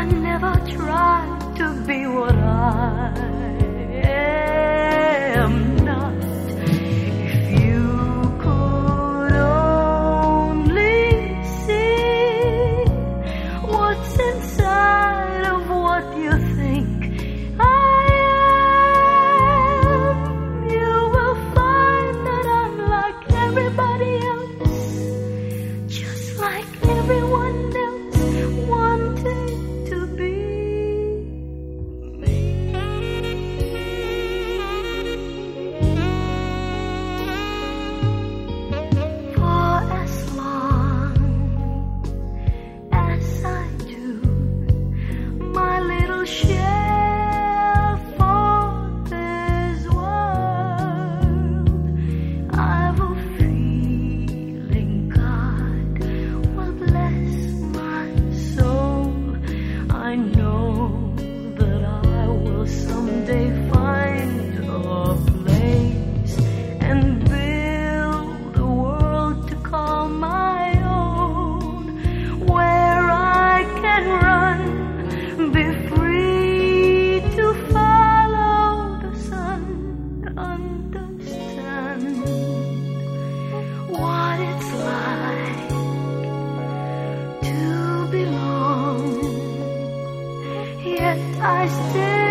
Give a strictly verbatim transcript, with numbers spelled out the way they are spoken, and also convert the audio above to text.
I never tried to be what I am not. If you could only see what's inside of what you think I am, you will find that I'm like everybody else, just like everyone else wanting to be me. For as long as I do my little share for this world, I've a feeling God will bless my soul. I know that I will someday find a place and build a world to call my own, where I can run, be free to follow the sun, understand what it's like to belong, yet I still